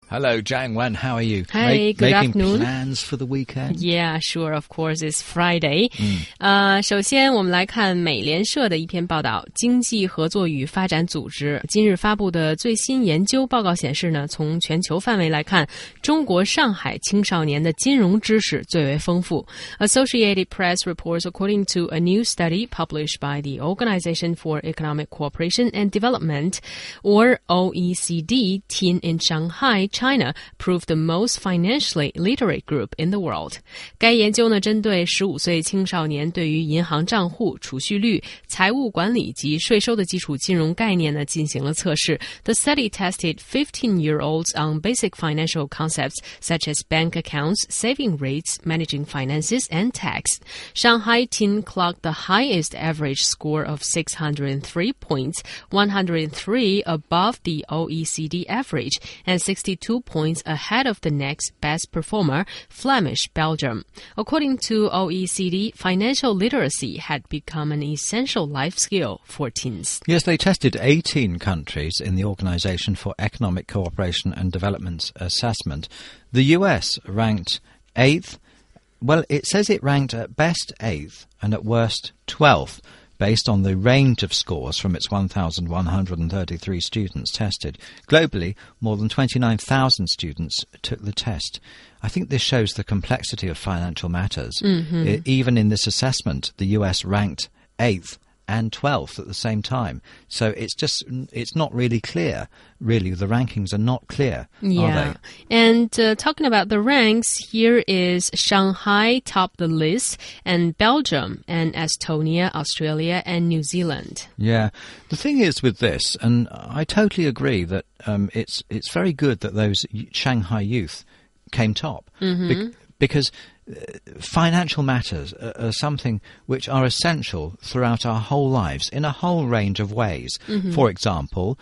Hello, Zhang Wen. How are you? Hi, good afternoon. Making plans for the weekend? Yeah, sure. Of course, it's Friday. 首先我们来看美联社的一篇报道，经济合作与发展组织今日发布的最新研究报告显示呢，从全球范围来看，中国上海青少年的金融知识最为丰富。Associated Press reports according to a new study published by the Organization for Economic Cooperation and Development, or OECD, teen in Shanghai, China proved the most financially literate group in the world. 该研究呢，针对15岁青少年对于银行账户、储蓄率、财务管理及税收的基础金融概念呢，进行了测试。The study tested 15-year-olds on basic financial concepts such as bank accounts, saving rates, managing finances, and tax. Shanghai teen clocked the highest average score of 603 points, 103 above the OECD average, and 62 points ahead of the next best performer, Flemish Belgium. According to OECD, financial literacy had become an essential life skill for teens. Yes, they tested 18 countries in the Organization for Economic Cooperation and Development's assessment. The US ranked 8th. Well, it says it ranked at best 8th and at worst 12th, based on the range of scores from its 1,133 students tested. Globally, more than 29,000 students took the test. I think this shows the complexity of financial matters. Even in this assessment, the US ranked 8th and 12th at the same time. So it's not really clear. Really, the rankings are not clear, are they? And talking about the ranks, here is Shanghai top the list, and Belgium, and Estonia, Australia, and New Zealand. Yeah. The thing is with this, and I totally agree that it's very good that those Shanghai youth came top. Because financial matters are something which are essential throughout our whole lives in a whole range of ways. For example,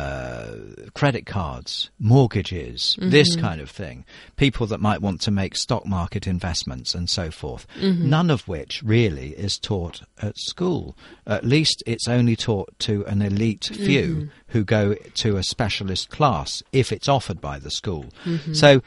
credit cards, mortgages, this kind of thing. People that might want to make stock market investments and so forth. None of which really is taught at school. At least it's only taught to an elite few who go to a specialist class if it's offered by the school. So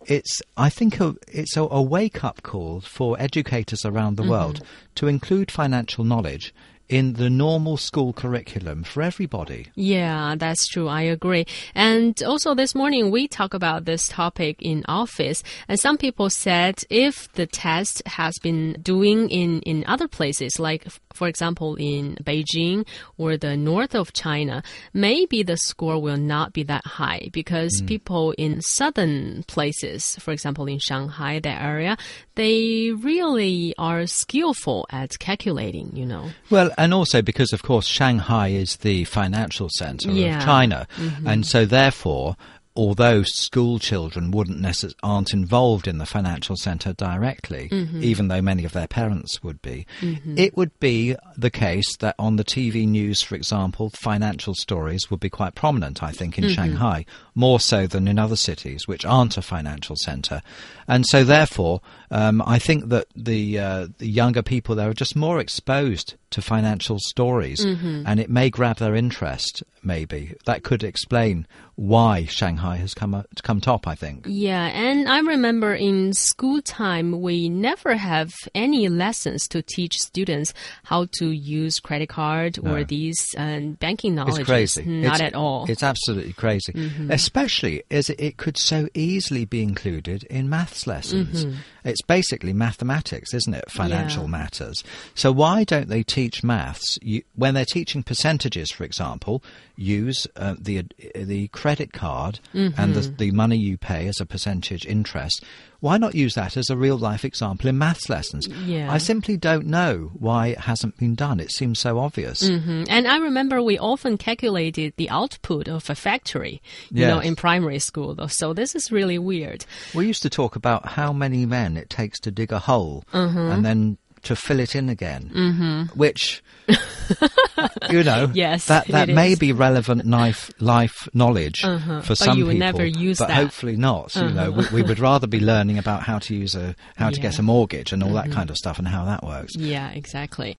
I think it's a wake-up call for educators around the world to include financial knowledge in the normal school curriculum for everybody. Yeah, that's true. I agree. And also this morning we talked about this topic in office, and some people said if the test has been doing in other places, like for example in Beijing or the north of China, maybe the score will not be that high because people in southern places, for example in Shanghai, that area, they really are skillful at calculating, you know. Well, and also because, of course, Shanghai is the financial centre of China. And so, therefore, although school children aren't involved in the financial centre directly, even though many of their parents would be, it would be the case that on the TV news, for example, financial stories would be quite prominent, I think, in Shanghai, more so than in other cities which aren't a financial centre. And so, therefore, I think that the younger people there are just more exposed to financial stories, and it may grab their interest, maybe. That could explain why Shanghai has come top, I think. Yeah, and I remember in school time, we never have any lessons to teach students how to use credit card or these banking knowledge. It's crazy. Not at all. It's absolutely crazy, especially as it could so easily be included in maths lessons. It's basically mathematics, isn't it? Financial matters. So why don't they teach maths? When they're teaching percentages, for example, use the credit card and the money you pay as a percentage interest. Why not use that as a real-life example in maths lessons? I simply don't know why it hasn't been done. It seems so obvious. And I remember we often calculated the output of a factory, you know, in primary school. So this is really weird. We used to talk about how many men it takes to dig a hole and then to fill it in again, which, you know, that may be relevant life knowledge for some people, you would never use but that. Hopefully not. You know, we would rather be learning about how to use to get a mortgage and all that kind of stuff and how that works. Yeah, exactly.